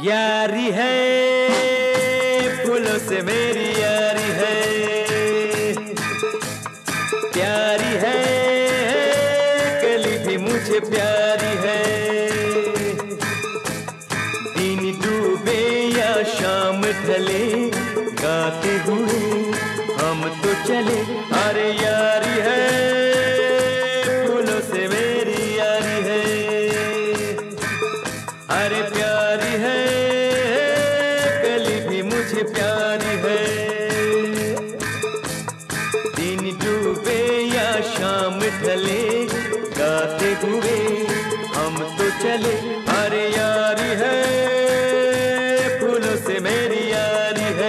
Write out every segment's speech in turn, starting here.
यारी है, फूलों से मेरी यारी है, प्यारी है, कली भी मुझे प्यारी है। दिन डूबे या शाम ढले, गाते हुए हम तो चले। अरे यारी है, फूलों से मेरी यारी है, अरे प्यारी है, कली भी मुझे प्यारी है। दिन डूबे या शाम ढले, गाते हुए हम तो चले। अरे यारी है, फूलों से मेरी यारी है।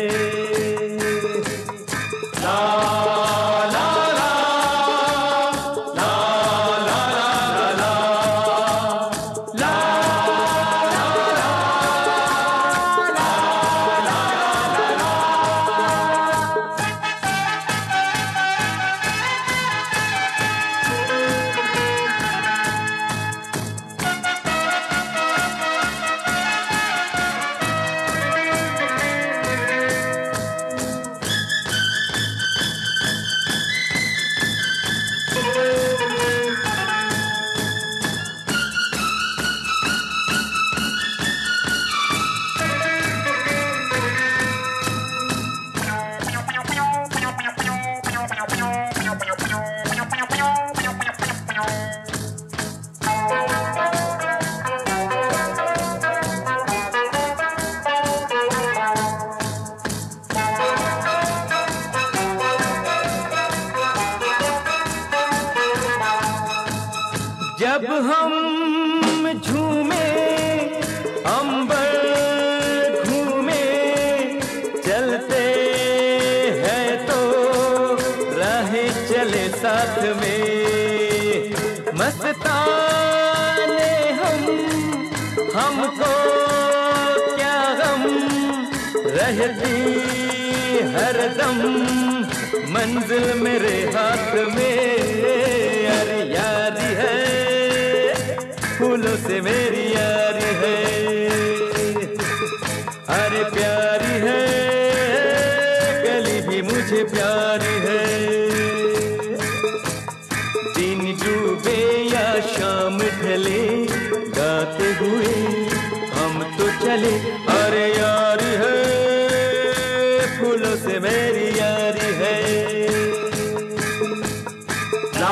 जब हम झूमे, अंबर घूमे, चलते हैं तो राहें चले साथ में। मस्ताने हमको क्या गम, रहती हरदम मंजिल मेरे हाथ में। अरे यारी है, फूलों से मेरी यारी है, अरे प्यारी है, कली भी मुझे प्यारी है। दिन डूबे या शाम ढले, गाते हुए हम तो चले। अरे यारी है, फूलों से मेरी यारी है। ला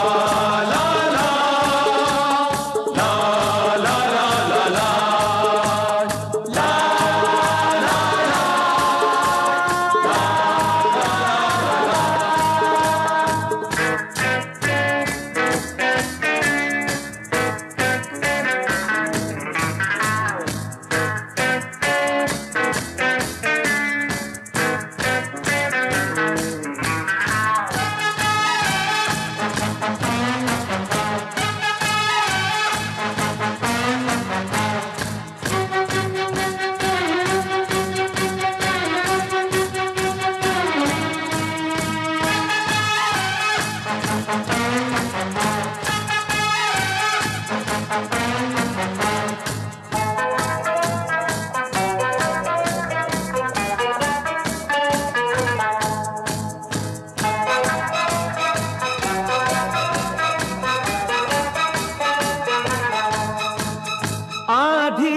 आधी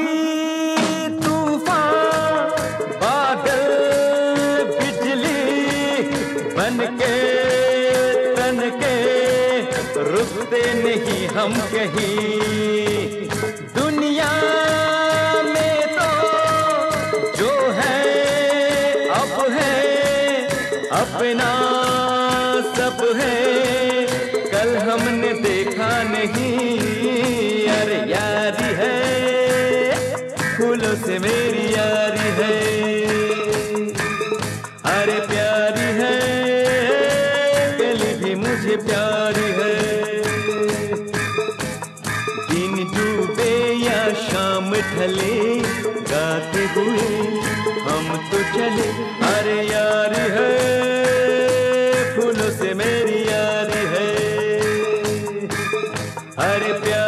तूफान, बादल, बिजली बनके तनके रुकते नहीं हम कहीं। दुनिया में तो जो है अब है, अपना सब है, कल हमने देखा नहीं। अरे यारी है, फूलों से मेरी यारी है, अरे प्यारी है, कली भी मुझे प्यारी है। दिन डूबे या शाम ढले, गाते हुए हम तो चले। अरे यारी है, फूलों से मेरी यारी है, अरे प्यारी